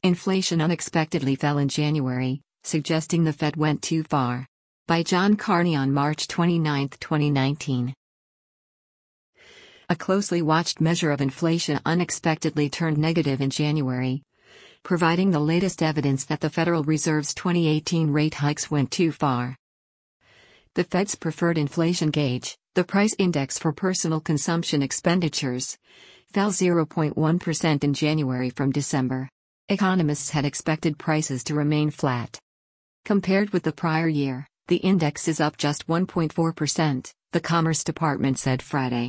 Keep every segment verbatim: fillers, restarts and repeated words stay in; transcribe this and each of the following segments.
Inflation unexpectedly fell in January, suggesting the Fed went too far. By John Carney on March twenty-ninth, twenty nineteen. A closely watched measure of inflation unexpectedly turned negative in January, providing the latest evidence that the Federal Reserve's twenty eighteen rate hikes went too far. The Fed's preferred inflation gauge, the price index for personal consumption expenditures, fell zero point one percent in January from December. Economists had expected prices to remain flat. Compared with the prior year, the index is up just one point four percent, the Commerce Department said Friday.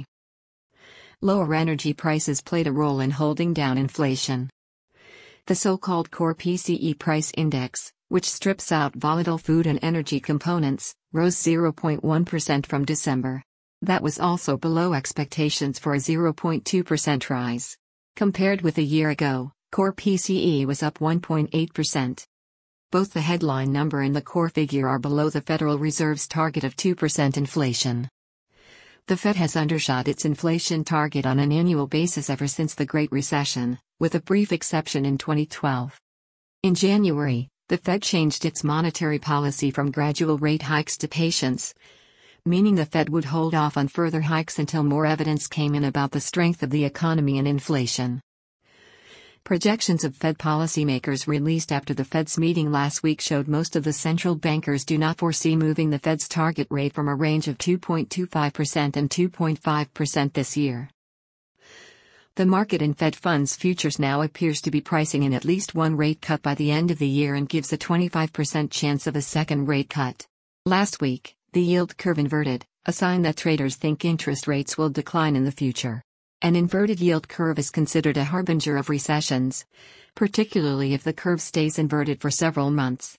Lower energy prices played a role in holding down inflation. The so-called Core P C E price index, which strips out volatile food and energy components, rose zero point one percent from December. That was also below expectations for a zero point two percent rise. Compared with a year ago, Core P C E was up one point eight percent. Both the headline number and the core figure are below the Federal Reserve's target of two percent inflation. The Fed has undershot its inflation target on an annual basis ever since the Great Recession, with a brief exception in twenty twelve. In January, the Fed changed its monetary policy from gradual rate hikes to patience, meaning the Fed would hold off on further hikes until more evidence came in about the strength of the economy and inflation. Projections of Fed policymakers released after the Fed's meeting last week showed most of the central bankers do not foresee moving the Fed's target rate from a range of two point two five percent and two point five percent this year. The market in Fed funds futures now appears to be pricing in at least one rate cut by the end of the year and gives a twenty-five percent chance of a second rate cut. Last week, the yield curve inverted, a sign that traders think interest rates will decline in the future. An inverted yield curve is considered a harbinger of recessions, particularly if the curve stays inverted for several months.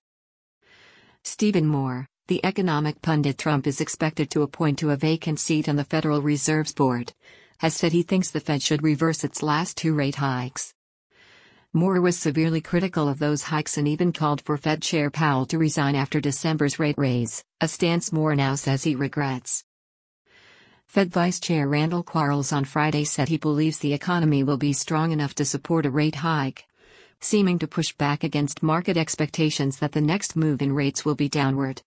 Stephen Moore, the economic pundit Trump is expected to appoint to a vacant seat on the Federal Reserve's board, has said he thinks the Fed should reverse its last two rate hikes. Moore was severely critical of those hikes and even called for Fed Chair Powell to resign after December's rate raise, a stance Moore now says he regrets. Fed Vice Chair Randall Quarles on Friday said he believes the economy will be strong enough to support a rate hike, seeming to push back against market expectations that the next move in rates will be downward.